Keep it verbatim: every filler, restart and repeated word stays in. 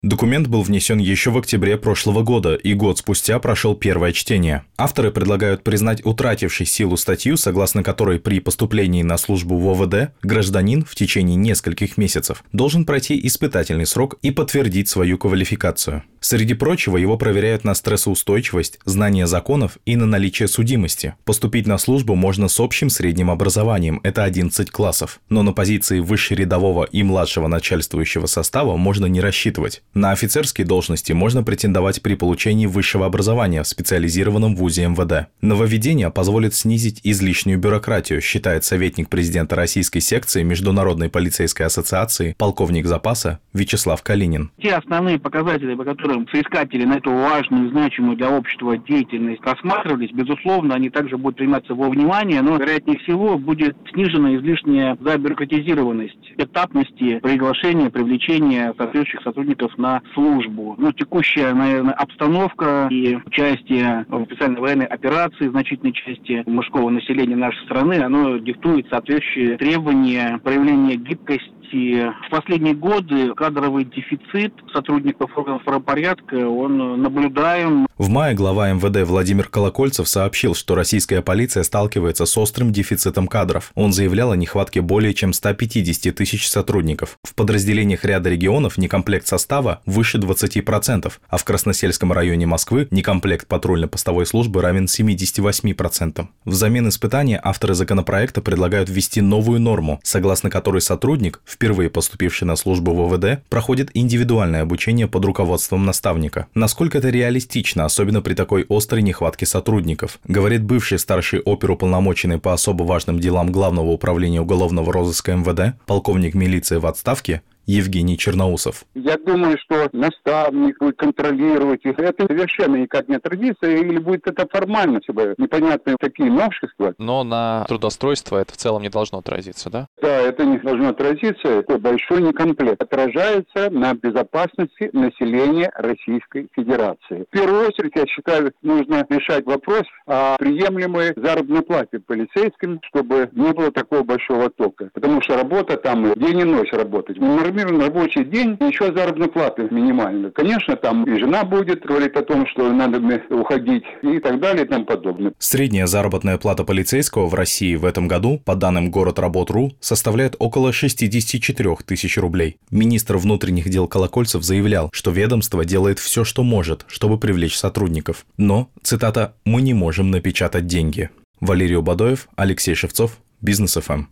Документ был внесен еще в октябре прошлого года, и год спустя прошел первое чтение. Авторы предлагают признать утратившей силу статью, согласно которой при поступлении на службу в ОВД гражданин в течение нескольких месяцев должен пройти испытательный срок и подтвердить свою квалификацию. Среди прочего, его проверяют на стрессоустойчивость, знание законов и на наличие судимости. Поступить на службу можно с общим средним образованием, это одиннадцать классов. Но на позиции выше рядового и младшего начальствующего состава можно не рассчитывать. На офицерские должности можно претендовать при получении высшего образования в специализированном вузе эм вэ дэ. Нововведение позволит снизить излишнюю бюрократию, считает советник президента российской секции Международной полицейской ассоциации, полковник запаса Вячеслав Калинин. Те основные показатели, по которым соискатели на эту важную и значимую для общества деятельность рассматривались, безусловно, они также будут приниматься во внимание, но, вероятнее всего, будет снижена излишняя забюрократизированность этапности приглашения, привлечения соответствующих сотрудников на службу. Ну, текущая, наверное, обстановка и участие в специальной военной операции значительной части мужского населения нашей страны, оно диктует соответствующие требования проявления гибкости. В последние годы кадровый дефицит сотрудников органов правопорядка, он наблюдаем. В мае глава эм вэ дэ Владимир Колокольцев сообщил, что российская полиция сталкивается с острым дефицитом кадров. Он заявлял о нехватке более чем ста пятидесяти тысяч сотрудников. В подразделениях ряда регионов некомплект состава выше двадцати процентов, а в Красносельском районе Москвы некомплект патрульно-постовой службы равен семидесяти восьми процентам. Взамен испытания авторы законопроекта предлагают ввести новую норму, согласно которой сотрудник, впервые поступивший на службу в о вэ дэ, проходит индивидуальное обучение под руководством наставника. Насколько это реалистично, особенно при такой острой нехватке сотрудников, говорит бывший старший оперуполномоченный по особо важным делам Главного управления уголовного розыска эм вэ дэ, полковник милиции в отставке Евгений Черноусов. Я думаю, что наставник будет контролировать их. Это совершенно никак не традиция, или будет это формально, чтобы непонятные такие новшества. Но на трудоустройство это в целом не должно отразиться, да? Да, это не должно отразиться. Это большой некомплект. Отражается на безопасности населения Российской Федерации. В первую очередь, я считаю, нужно решать вопрос о приемлемой заработной плате полицейским, чтобы не было такого большого тока. Потому что работа там день и ночь работать. Нормированный рабочий день, еще заработная плата минимальная. Конечно, там и жена будет говорить о том, что надо уходить и так далее и тому подобное. Средняя заработная плата полицейского в России в этом году, по данным Город.Работ точка ру, составляет около шестидесяти четырёх тысяч рублей. Министр внутренних дел Колокольцев заявлял, что ведомство делает все, что может, чтобы привлечь сотрудников. Но, цитата, «мы не можем напечатать деньги». Валерий Убадоев, Алексей Шевцов, Бизнес эф эм.